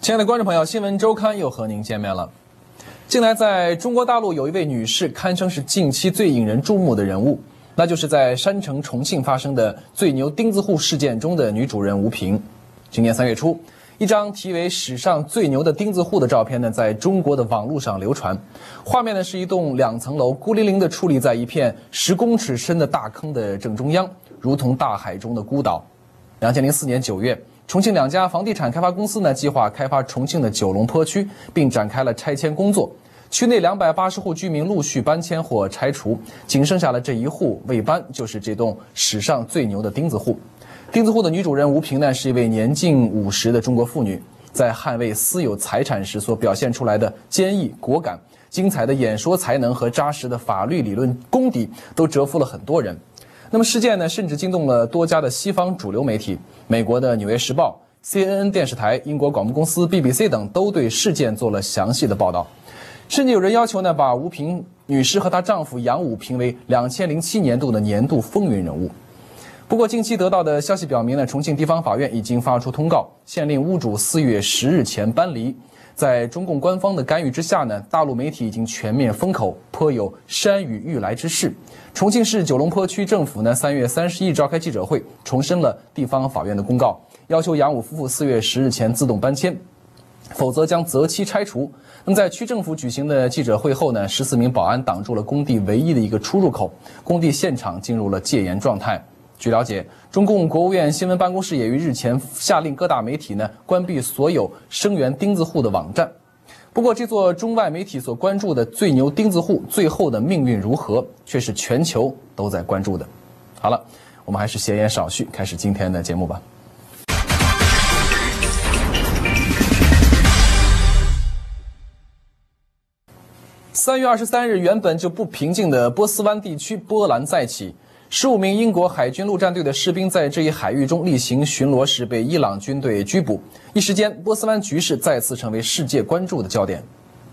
亲爱的观众朋友，新闻周刊又和您见面了。近来，在中国大陆有一位女士堪称是近期最引人注目的人物，那就是在山城重庆发生的最牛钉子户事件中的女主人吴萍。今年3月初，一张题为"史上最牛的钉子户"的照片呢，在中国的网络上流传。画面呢是一栋2层楼孤零零地矗立在一片10公尺深的大坑的正中央，如同大海中的孤岛。2004年9月。重庆2家房地产开发公司呢，计划开发重庆的九龙坡区，并展开了拆迁工作。区内280户居民陆续搬迁或拆除，仅剩下了这一户未搬，就是这栋史上最牛的钉子户。钉子户的女主人吴萍呢，是一位年近50的中国妇女，在捍卫私有财产时所表现出来的坚毅果敢、精彩的演说才能和扎实的法律理论功底，都折服了很多人。那么事件呢，甚至惊动了多家的西方主流媒体，美国的《纽约时报》、CNN 电视台、英国广播公司 BBC 等都对事件做了详细的报道，甚至有人要求呢，把吴萍女士和她丈夫杨武评为2007年度的年度风云人物。不过，近期得到的消息表明呢，重庆地方法院已经发出通告，限令屋主4月10日前搬离。在中共官方的干预之下呢，大陆媒体已经全面封口，颇有山雨欲来之势。重庆市九龙坡区政府呢，3月31日召开记者会，重申了地方法院的公告，要求杨武夫妇4月10日前自动搬迁，否则将择期拆除。那么在区政府举行的记者会后呢，14名保安挡住了工地唯一的一个出入口，工地现场进入了戒严状态。据了解，中共国务院新闻办公室也于日前下令各大媒体呢关闭所有声援钉子户的网站。不过，这座中外媒体所关注的最牛钉子户最后的命运如何，却是全球都在关注的。好了，我们还是闲言少叙，开始今天的节目吧。3月23日，原本就不平静的波斯湾地区波澜再起。15名英国海军陆战队的士兵在这一海域中例行巡逻时被伊朗军队拘捕，一时间波斯湾局势再次成为世界关注的焦点。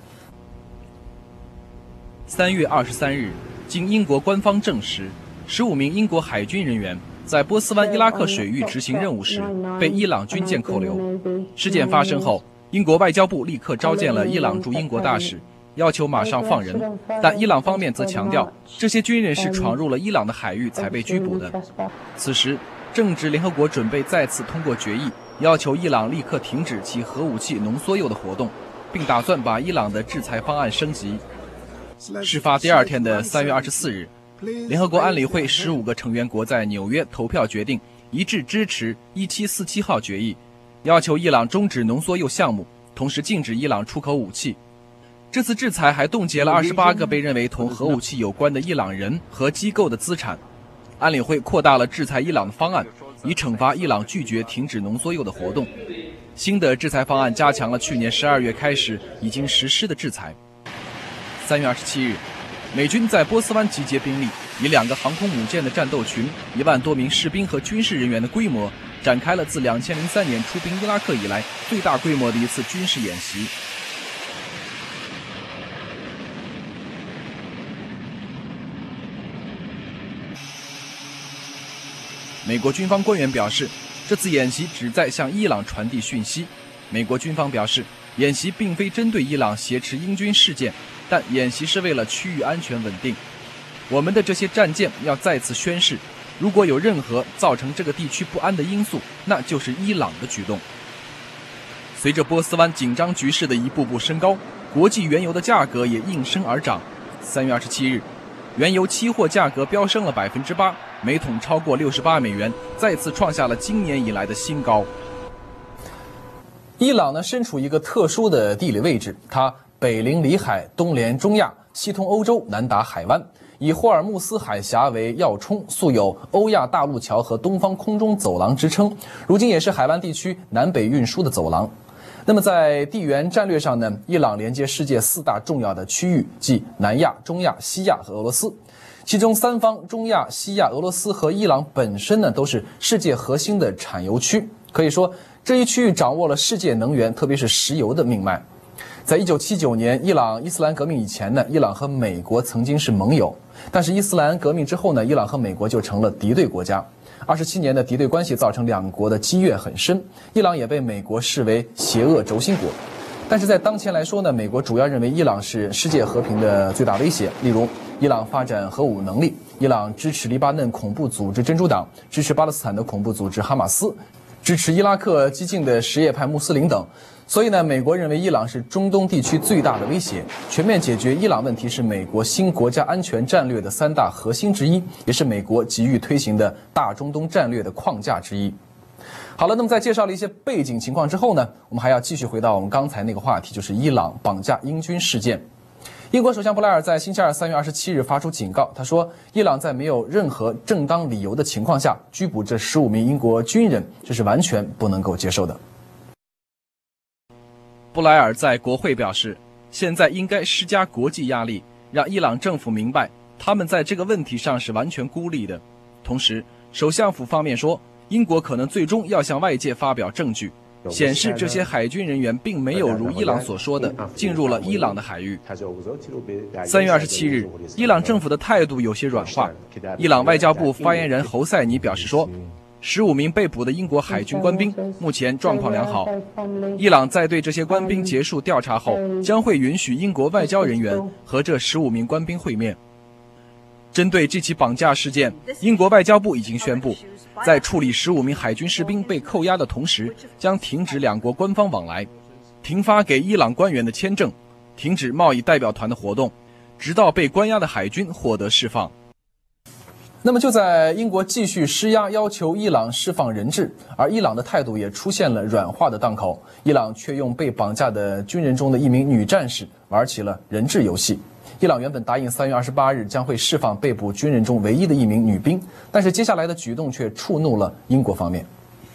3月23日，经英国官方证实，15名英国海军人员在波斯湾伊拉克水域执行任务时被伊朗军舰扣留。事件发生后，英国外交部立刻召见了伊朗驻英国大使，要求马上放人，但伊朗方面则强调，这些军人是闯入了伊朗的海域才被拘捕的。此时，正值联合国准备再次通过决议，要求伊朗立刻停止其核武器浓缩铀的活动，并打算把伊朗的制裁方案升级。事发第2天的3月24日，联合国安理会15个成员国在纽约投票决定，一致支持1747号决议，要求伊朗终止浓缩铀项目，同时禁止伊朗出口武器。这次制裁还冻结了28个被认为同核武器有关的伊朗人和机构的资产。安理会扩大了制裁伊朗的方案，以惩罚伊朗拒绝停止浓缩铀的活动。新的制裁方案加强了去年12月开始已经实施的制裁。3月27日，美军在波斯湾集结兵力，以2个航空母舰的战斗群、1万多名士兵和军事人员的规模，展开了自2003年出兵伊拉克以来最大规模的一次军事演习。美国军方官员表示，这次演习旨在向伊朗传递讯息。美国军方表示，演习并非针对伊朗挟持英军事件，但演习是为了区域安全稳定。我们的这些战舰要再次宣示，如果有任何造成这个地区不安的因素，那就是伊朗的举动。随着波斯湾紧张局势的一步步升高，国际原油的价格也应声而涨。3月27日，原油期货价格飙升了8%，每桶超过68美元，再次创下了今年以来的新高。 伊朗呢，身处一个特殊的地理位置，它北临里海，东连中亚，西通欧洲，南达海湾，以霍尔木斯海峡为要冲，素有欧亚大陆桥和东方空中走廊之称，如今也是海湾地区南北运输的走廊。那么在地缘战略上呢，伊朗连接世界4大重要的区域，即南亚、中亚、西亚和俄罗斯。其中三方中亚、西亚、俄罗斯和伊朗本身呢，都是世界核心的产油区。可以说，这一区域掌握了世界能源，特别是石油的命脉。在1979年伊斯兰革命以前呢，伊朗和美国曾经是盟友，但是伊斯兰革命之后呢，伊朗和美国就成了敌对国家。 27年的敌对关系造成两国的积怨很深，伊朗也被美国视为邪恶轴心国。但是在当前来说呢，美国主要认为伊朗是世界和平的最大威胁。例如，伊朗发展核武能力，伊朗支持黎巴嫩恐怖组织真主党，支持巴勒斯坦的恐怖组织哈马斯，支持伊拉克激进的什叶派穆斯林等。所以呢，美国认为伊朗是中东地区最大的威胁，全面解决伊朗问题是美国新国家安全战略的3大核心之一，也是美国急于推行的大中东战略的框架之一。好了，那么在介绍了一些背景情况之后呢，我们还要继续回到我们刚才那个话题，就是伊朗绑架英军事件。英国首相布莱尔在星期二3月27日发出警告，他说，伊朗在没有任何正当理由的情况下拘捕这15名英国军人，这是完全不能够接受的。 布莱尔在国会表示，现在应该施加国际压力，让伊朗政府明白他们在这个问题上是完全孤立的。同时，首相府方面说，英国可能最终要向外界发表证据，显示这些海军人员并没有如伊朗所说的进入了伊朗的海域。3月27日，伊朗政府的态度有些软化。伊朗外交部发言人侯赛尼表示说，15名被捕的英国海军官兵目前状况良好。伊朗在对这些官兵结束调查后，将会允许英国外交人员和这15名官兵会面。针对这起绑架事件，英国外交部已经宣布，在处理15名海军士兵被扣押的同时，将停止两国官方往来，停发给伊朗官员的签证，停止贸易代表团的活动，直到被关押的海军获得释放。 那么就在英国继续施压要求伊朗释放人质，而伊朗的态度也出现了软化的档口，伊朗却用被绑架的军人中的一名女战士玩起了人质游戏。伊朗原本答应3月28日将会释放被捕军人中唯一的一名女兵，但是接下来的举动却触怒了英国方面。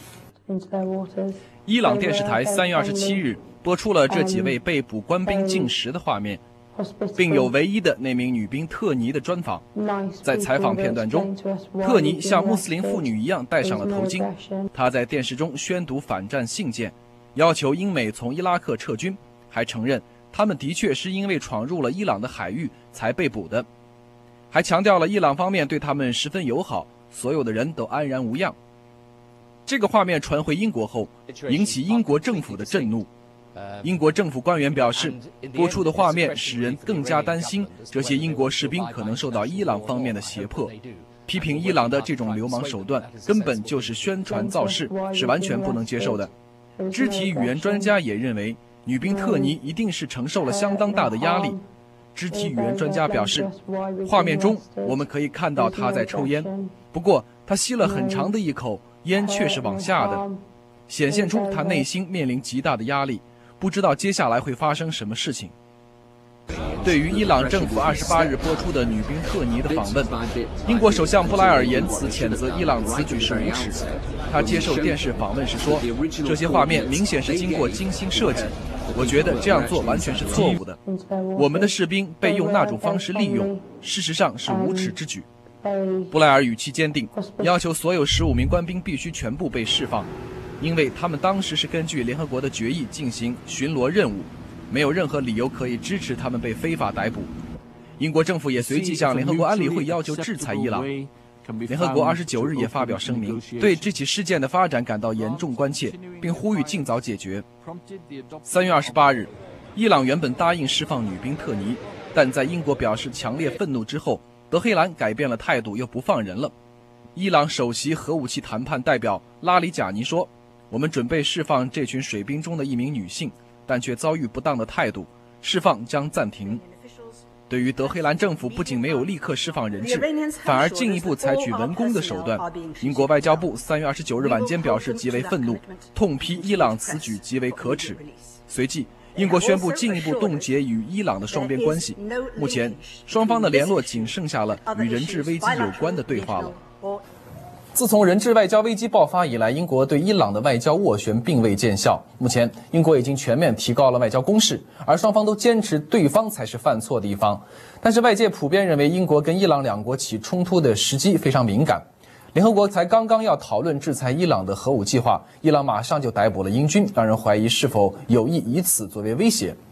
伊朗电视台3月27日播出了这几位被捕官兵进食的画面，并有唯一的那名女兵特尼的专访。在采访片段中，特尼像穆斯林妇女一样戴上了头巾，她在电视中宣读反战信件，要求英美从伊拉克撤军，还承认他们的确是因为闯入了伊朗的海域才被捕的，还强调了伊朗方面对他们十分友好，所有的人都安然无恙。这个画面传回英国后，引起英国政府的震怒。英国政府官员表示，播出的画面使人更加担心这些英国士兵可能受到伊朗方面的胁迫，批评伊朗的这种流氓手段根本就是宣传造势，是完全不能接受的。肢体语言专家也认为，女兵特尼一定是承受了相当大的压力。肢体语言专家表示，画面中我们可以看到她在抽烟，不过她吸了很长的一口，烟却是往下的，显现出她内心面临极大的压力，不知道接下来会发生什么事情。对于伊朗政府28日播出的女兵特尼的访问，英国首相布莱尔言辞谴责伊朗此举是无耻。他接受电视访问时说，这些画面明显是经过精心设计，我觉得这样做完全是错误的。我们的士兵被用那种方式利用，事实上是无耻之举。布莱尔语气坚定，要求所有15名官兵必须全部被释放，因为他们当时是根据联合国的决议进行巡逻任务，没有任何理由可以支持他们被非法逮捕。英国政府也随即向联合国安理会要求制裁伊朗。联合国29日也发表声明，对这起事件的发展感到严重关切，并呼吁尽早解决。3月28日，伊朗原本答应释放女兵特尼，但在英国表示强烈愤怒之后，德黑兰改变了态度，又不放人了。伊朗首席核武器谈判代表拉里贾尼说，我们准备释放这群水兵中的一名女性，但却遭遇不当的态度，释放将暂停。对于德黑兰政府不仅没有立刻释放人质，反而进一步采取文攻的手段，英国外交部3月29日晚间表示极为愤怒，痛批伊朗此举极为可耻。随即，英国宣布进一步冻结与伊朗的双边关系。目前，双方的联络仅剩下了与人质危机有关的对话了。 自从人质外交危机爆发以来，英国对伊朗的外交斡旋并未见效。目前，英国已经全面提高了外交攻势，而双方都坚持对方才是犯错的一方。但是外界普遍认为，英国跟伊朗两国起冲突的时机非常敏感。联合国才刚刚要讨论制裁伊朗的核武计划，伊朗马上就逮捕了英军，让人怀疑是否有意以此作为威胁。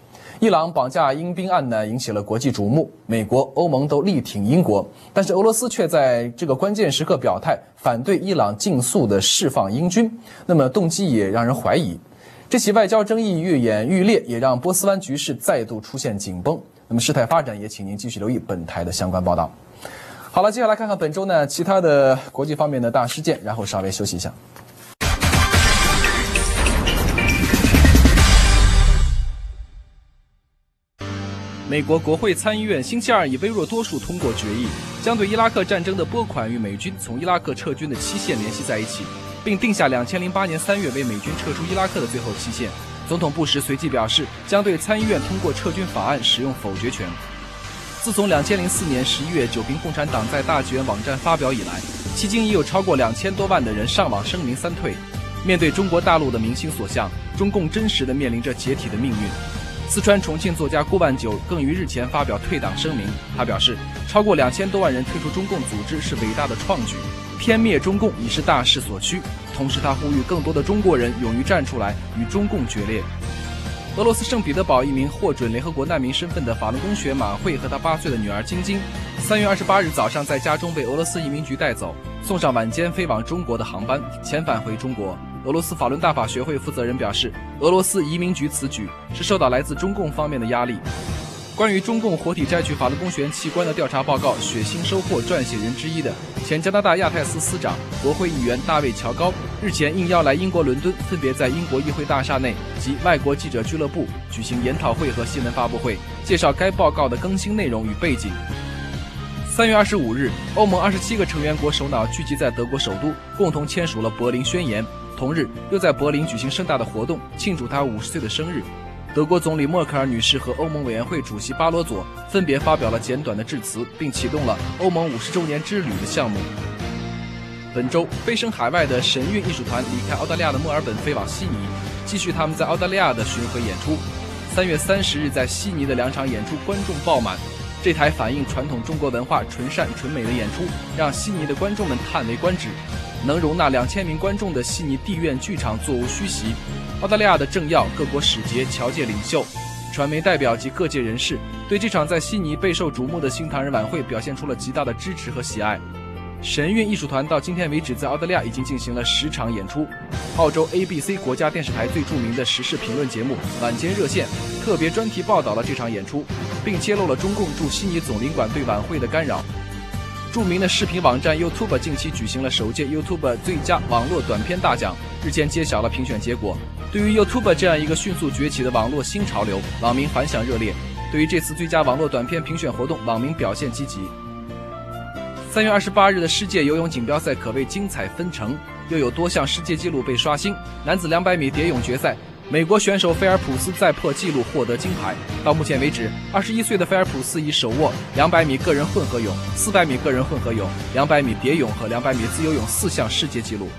伊朗绑架英兵案呢引起了国际瞩目，美国、欧盟都力挺英国，但是俄罗斯却在这个关键时刻表态，反对伊朗尽速的释放英军，那么动机也让人怀疑。这起外交争议愈演愈烈，也让波斯湾局势再度出现紧绷。那么事态发展也请您继续留意本台的相关报道。好了，接下来看看本周呢其他的国际方面的大事件，然后稍微休息一下。 美国国会参议院星期二以微弱多数通过决议，将对伊拉克战争的拨款与美军从伊拉克撤军的期限联系在一起，并定下2008年3月为美军撤出伊拉克的最后期限。总统布什随即表示，将对参议院通过撤军法案使用否决权。自从2004年11月九平共产党在大纪元网站发表以来，迄今已有超过2000多万的人上网声明三退。面对中国大陆的民心所向，中共真实地面临着解体的命运。四川重庆作家郭万九更于日前发表退党声明，他表示，超过2000多万人退出中共组织是伟大的创举，天灭中共已是大势所趋。同时他呼吁更多的中国人勇于站出来与中共决裂。俄罗斯圣彼得堡一名获准联合国难民身份的法轮功学员马慧和他8岁的女儿晶晶，3月28日早上在家中被俄罗斯移民局带走，送上晚间飞往中国的航班，遣返回中国。俄罗斯法轮大法学会负责人表示，俄罗斯移民局此举是受到来自中共方面的压力。关于中共活体摘取法轮功学员器官的调查报告血腥收获撰写人之一的前加拿大亚太司司长、国会议员大卫·乔高，日前应邀来英国伦敦，分别在英国议会大厦内及外国记者俱乐部举行研讨会和新闻发布会，介绍该报告的更新内容与背景。3月25日，欧盟27个成员国首脑聚集在德国首都，共同签署了柏林宣言。同日，又在柏林举行盛大的活动，庆祝他50岁的生日。德国总理默克尔女士和欧盟委员会主席巴罗佐分别发表了简短的致辞，并启动了欧盟50周年之旅的项目。本周，飞升海外的神韵艺术团离开澳大利亚的墨尔本，飞往悉尼，继续他们在澳大利亚的巡回演出。3月30日，在悉尼的2场演出观众爆满。这台反映传统中国文化纯善纯美的演出，让悉尼的观众们叹为观止。能容纳2000名观众的悉尼地院剧场座无虚席。澳大利亚的政要、各国使节、侨界领袖、传媒代表及各界人士对这场在悉尼备受瞩目的新唐人晚会表现出了极大的支持和喜爱。神韵艺术团到今天为止在澳大利亚已经进行了10场演出。澳洲 ABC 国家电视台最著名的时事评论节目晚间热线特别专题报道了这场演出，并揭露了中共驻悉尼总领馆对晚会的干扰。著名的视频网站 YouTube 近期举行了首届 YouTube 最佳网络短片大奖，日前揭晓了评选结果。对于 YouTube 这样一个迅速崛起的网络新潮流，网民反响热烈。对于这次最佳网络短片评选活动，网民表现积极。3月28日的世界游泳锦标赛可谓精彩纷呈，又有多项世界纪录被刷新。男子200米蝶泳决赛，美国选手菲尔普斯再破纪录获得金牌。到目前为止，21岁的菲尔普斯已手握200米个人混合泳、400米个人混合泳、200米蝶泳和200米自由泳4项世界纪录。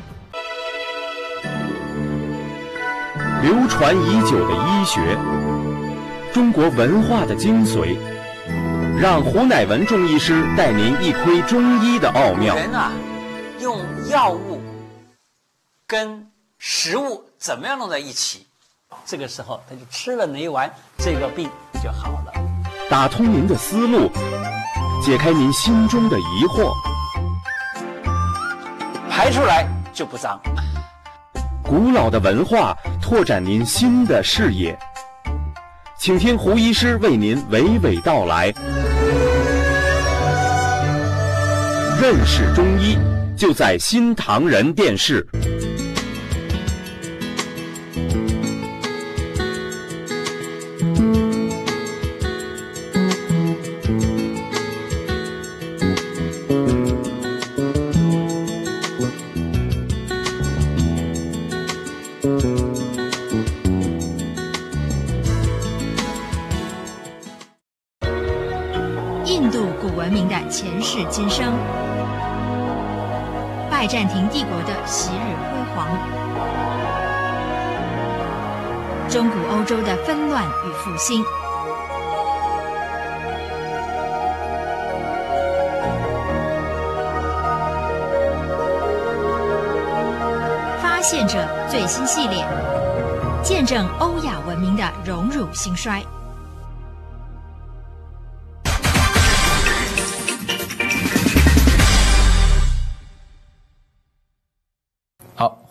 流传已久的医学，中国文化的精髓，让胡乃文中医师带您一窥中医的奥妙。 人啊，用药物跟食物怎么样弄在一起，这个时候他就吃了哪一丸，这个病就好了。 打通您的思路，解开您心中的疑惑， 排出来就不脏。 古老的文化拓展您新的视野，请听胡医师为您娓娓道来。认识中医，就在新唐人电视。 印度古文明的前世今生，拜占庭帝国的昔日辉煌，中古欧洲的纷乱与复兴，发现者最新系列，见证欧亚文明的荣辱兴衰。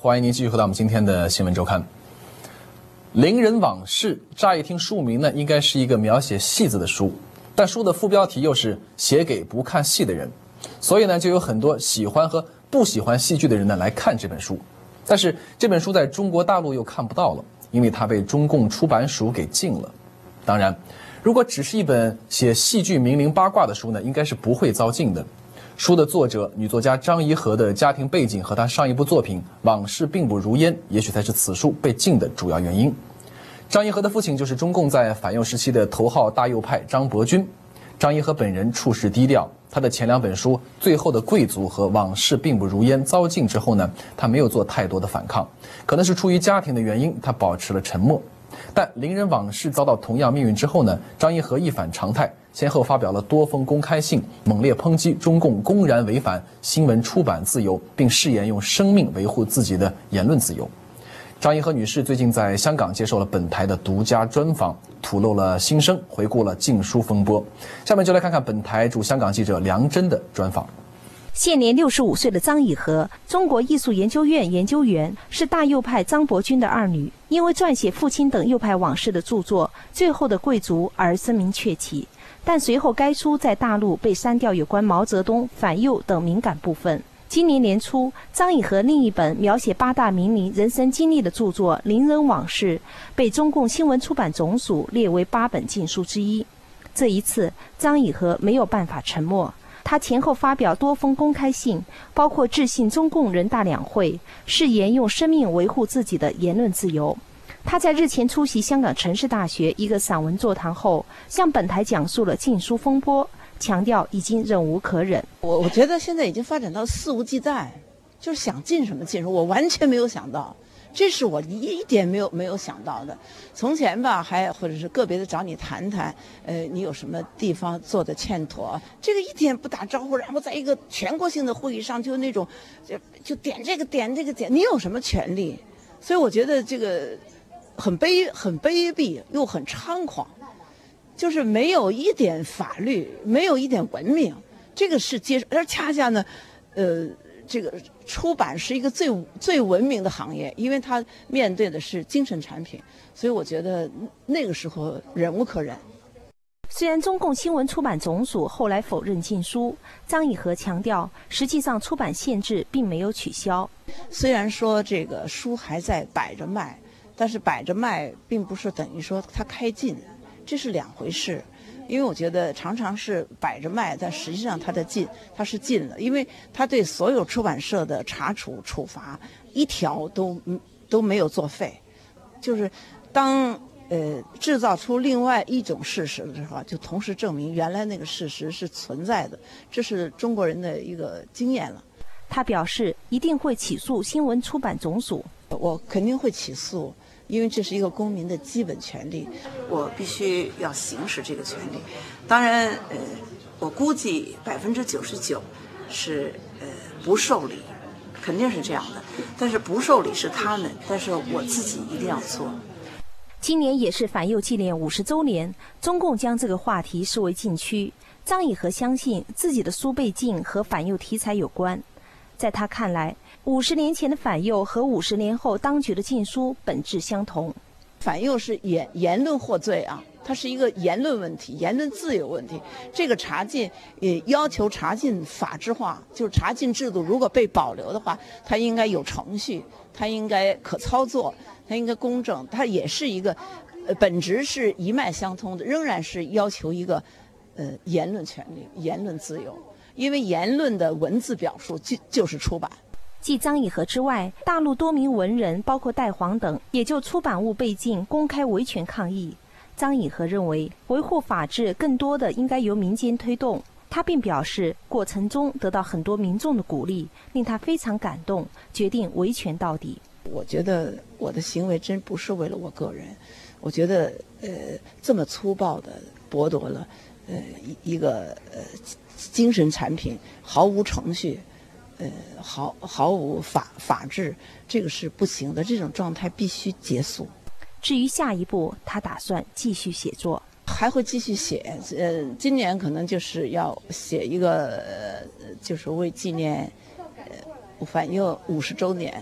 欢迎您继续回到我们今天的新闻周刊。伶人往事，乍一听书名呢，应该是一个描写戏子的书，但书的副标题又是写给不看戏的人，所以呢，就有很多喜欢和不喜欢戏剧的人呢来看这本书。但是这本书在中国大陆又看不到了，因为它被中共出版署给禁了。当然，如果只是一本写戏剧名伶八卦的书呢，应该是不会遭禁的。书的作者女作家张颐和的家庭背景和她上一部作品《往事并不如烟》，也许才是此书被禁的主要原因。张颐和的父亲就是中共在反右时期的头号大右派张伯钧。张颐和本人处事低调，他的前2本书《最后的贵族》和《往事并不如烟》遭禁之后呢，他没有做太多的反抗，可能是出于家庭的原因，他保持了沉默。但伶人往事遭到同样命运之后呢，张颐和一反常态，先后发表了多封公开信，猛烈抨击中共公然违反新闻出版自由，并誓言用生命维护自己的言论自由。张颐和女士最近在香港接受了本台的独家专访，吐露了心声，回顾了禁书风波。下面就来看看本台驻香港记者梁真的专访。 现年65岁的张颐和，中国艺术研究院研究员，是大右派张伯钧的二女。因为撰写父亲等右派往事的著作《最后的贵族》而声名鹊起，但随后该书在大陆被删掉有关毛泽东、反右等敏感部分。今年年初，张颐和另一本描写8大名伶人生经历的著作《伶人往事》被中共新闻出版总署列为8本禁书之一。这一次，张颐和没有办法沉默。他前后发表多封公开信，包括致信中共人大两会，誓言用生命维护自己的言论自由。他在日前出席香港城市大学一个散文座谈后，向本台讲述了禁书风波，强调已经忍无可忍。 我觉得现在已经发展到肆无忌惮，就是想禁什么禁什么，我完全没有想到。这是我一点没有想到的。从前吧，还或者是个别的找你谈谈，你有什么地方做的欠妥，这个一点不打招呼，然后在一个全国性的会议上就那种，就点这个点这个点，你有什么权利？所以我觉得这个很卑鄙又很猖狂，就是没有一点法律，没有一点文明，这个是接受，而恰恰呢，这个出版是一个最文明的行业，因为它面对的是精神产品，所以我觉得那个时候忍无可忍。 虽然中共新闻出版总署后来否认禁书，张颐和强调，实际上出版限制并没有取消。 虽然说这个书还在摆着卖，但是摆着卖并不是等于说它开禁，这是两回事。因为我觉得常常是摆着卖，但实际上它是禁了，因为它对所有出版社的查处处罚一条都没有作废，就是当制造出另外一种事实的时候，就同时证明原来那个事实是存在的，这是中国人的一个经验了。 他表示一定会起诉新闻出版总署。 我肯定会起诉，因为这是一个公民的基本权利，我必须要行使这个权利。当然，我估计99%是不受理，肯定是这样的。但是不受理是他们，但是我自己一定要做。 今年也是反右纪念50周年，中共将这个话题视为禁区。张颐和相信自己的书被禁和反右题材有关。在他看来，50年前的反右和50年后当局的禁书本质相同。 反右是言论获罪啊，它是一个言论问题，言论自由问题。这个查禁也要求查禁法制化，就是查禁制度如果被保留的话，它应该有程序，它应该可操作，它应该公正，它也是一个本质是一脉相通的，仍然是要求一个言论权利、言论自由。因为言论的文字表述就是出版。 继张颐和之外，大陆多名文人，包括戴煌等，也就出版物被禁公开维权抗议。张颐和认为，维护法治更多的应该由民间推动。他并表示，过程中得到很多民众的鼓励，令他非常感动，决定维权到底。 我觉得我的行为真不是为了我个人，我觉得这么粗暴的剥夺了一个精神产品，毫无程序，毫无法治，这个是不行的，这种状态必须结束。 至于下一步，他打算继续写作， 还会继续写。今年可能就是要写一个，就是为纪念反右50周年，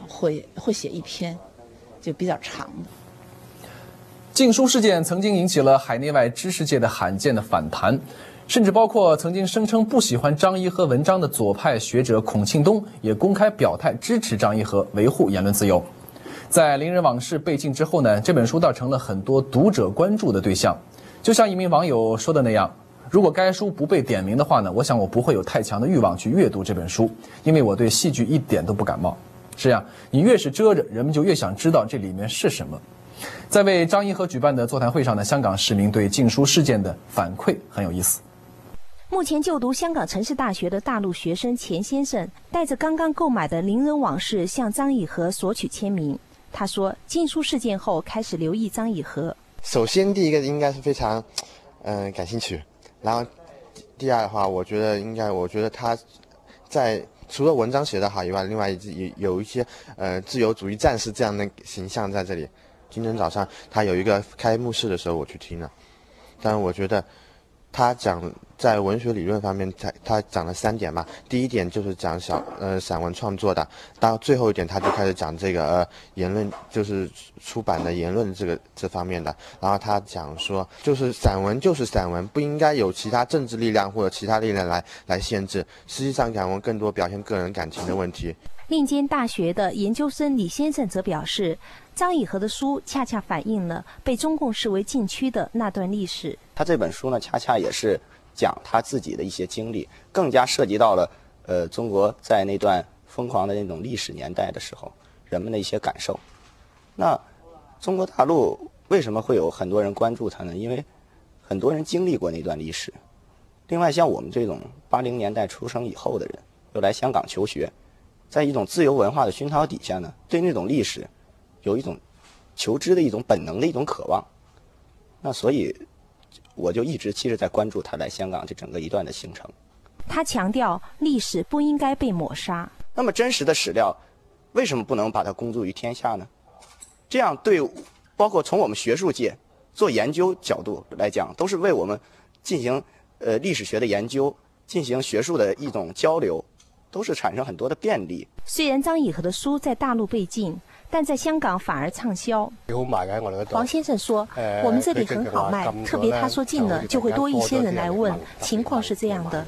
会写一篇，就比较长的。 禁书事件曾经引起了海内外知识界的罕见的反弹，甚至包括曾经声称不喜欢张一和文章的左派学者孔庆东也公开表态支持张一和，维护言论自由。在《伶人往事》被禁之后呢，这本书倒成了很多读者关注的对象。就像一名网友说的那样，如果该书不被点名的话呢，我想我不会有太强的欲望去阅读这本书，因为我对戏剧一点都不感冒。是呀，你越是遮着，人们就越想知道这里面是什么。在为张一和举办的座谈会上呢，香港市民对禁书事件的反馈很有意思。 目前就读香港城市大学的大陆学生钱先生带着刚刚购买的《伶人往事》向张以和索取签名。他说，禁书事件后开始留意张以和。 首先第一个应该是非常感兴趣，然后第二的话，我觉得他在除了文章写得好以外，另外有一些自由主义战士这样的形象在这里。今天早上他有一个开幕式的时候我去听了，但是我觉得他讲在文学理论方面他讲了3点嘛。第一点就是讲散文创作的，到最后一点他就开始讲这个言论，就是出版的言论这方面的。然后他讲说，就是散文就是散文，不应该有其他政治力量或者其他力量来限制。实际上散文更多表现个人感情的问题。 另间大学的研究生李先生则表示，张以和的书恰恰反映了被中共视为禁区的那段历史。 他这本书呢，恰恰也是讲他自己的一些经历，更加涉及到了中国在那段疯狂的那种历史年代的时候人们的一些感受。那中国大陆为什么会有很多人关注他呢？因为很多人经历过那段历史。另外，像我们这种80年代出生以后的人，又来香港求学，在一种自由文化的熏陶底下呢，对那种历史有一种求知的一种本能的一种渴望。那所以我就一直其实在关注他来香港这整个一段的行程。 他强调历史不应该被抹杀。 那么真实的史料为什么不能把它公诸于天下呢？这样对包括从我们学术界做研究角度来讲，都是为我们进行历史学的研究，进行学术的一种交流，都是产生很多的便利。 虽然张以和的书在大陆被禁，但在香港反而畅销。黄先生说，我们这里很好卖，特别他说禁了，就会多一些人来问。情况是这样的。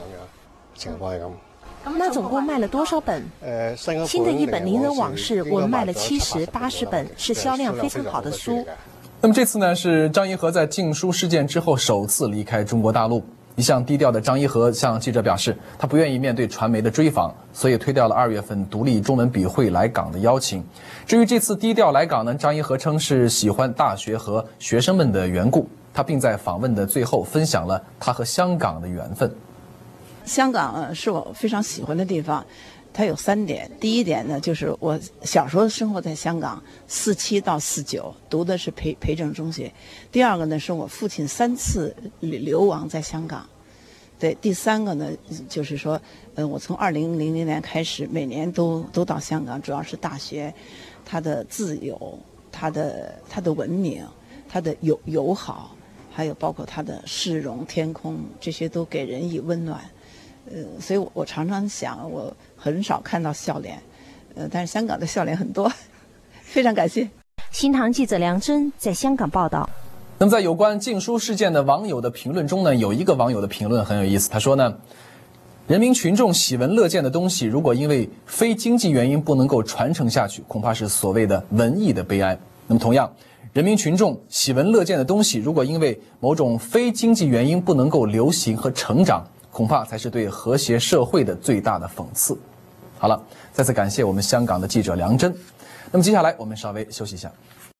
那总共卖了多少本？新的一本《伶人往事》我们卖了70、80本，是销量非常好的书。 那么这次呢，是张一和在禁书事件之后首次离开中国大陆。一向低调的张一和向记者表示，他不愿意面对传媒的追访，所以推掉了2月份独立中文笔会来港的邀请。至于这次低调来港呢，张一和称是喜欢大学和学生们的缘故。他并在访问的最后分享了他和香港的缘分。 香港是我非常喜欢的地方，它有3点。第一点呢，就是我小时候生活在香港，47到49，读的是培正中学。第二个呢，是我父亲3次流亡在香港。对，第3个呢，就是说，我从2000年开始，每年都到香港，主要是大学，它的自由，它的文明，它的友好，还有包括它的市容天空，这些都给人以温暖。所以我常常想，我很少看到笑脸，但是香港的笑脸很多，非常感谢。 新唐记者梁真在香港报道。 那么在有关禁书事件的网友的评论中呢，有一个网友的评论很有意思，他说呢，人民群众喜闻乐见的东西，如果因为非经济原因不能够传承下去，恐怕是所谓的文艺的悲哀。那么同样，人民群众喜闻乐见的东西，如果因为某种非经济原因不能够流行和成长，恐怕才是对和谐社会的最大的讽刺。好了，再次感谢我们香港的记者梁真。那么接下来我们稍微休息一下。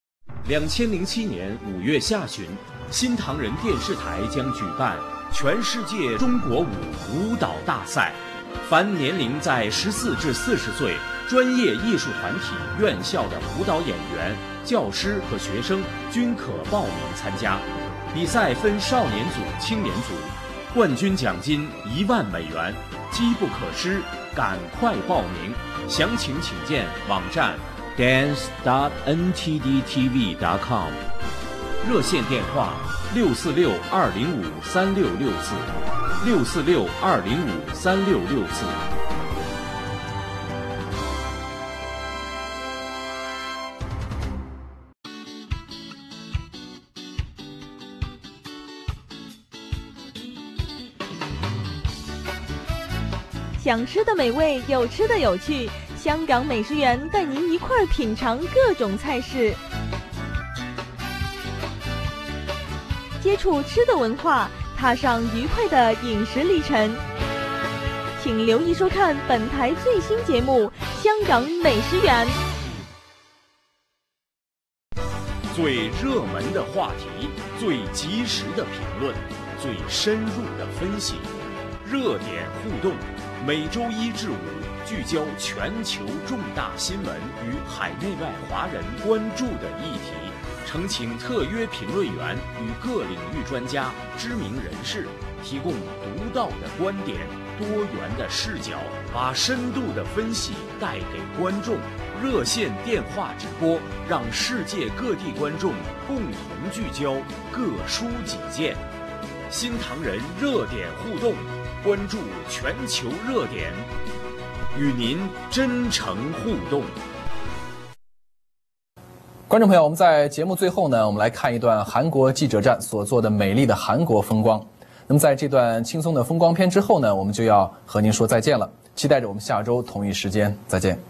2007年5月下旬，新唐人电视台将举办全世界中国舞蹈大赛，凡年龄在14至40岁、专业艺术团体、院校的舞蹈演员、教师和学生均可报名参加。比赛分少年组、青年组，冠军奖金1万美元，机不可失，赶快报名！详情请见网站 dance.ntdtv.com， 热线电话646-205-3664，646-205-3664。 想吃的美味，有吃的有趣。香港美食园带您一块儿品尝各种菜式，接触吃的文化，踏上愉快的饮食历程。请留意收看本台最新节目《香港美食园》。 最热门的话题，最及时的评论，最深入的分析，热点互动，每周一至五聚焦全球重大新闻与海内外华人关注的议题，呈请特约评论员与各领域专家、知名人士提供独到的观点、多元的视角，把深度的分析带给观众。热线电话直播，让世界各地观众共同聚焦，各抒己见。新唐人热点互动，关注全球热点，与您真诚互动。 观众朋友，我们在节目最后呢，我们来看一段韩国记者站所做的美丽的韩国风光。那么在这段轻松的风光片之后呢，我们就要和您说再见了。期待着我们下周同一时间再见。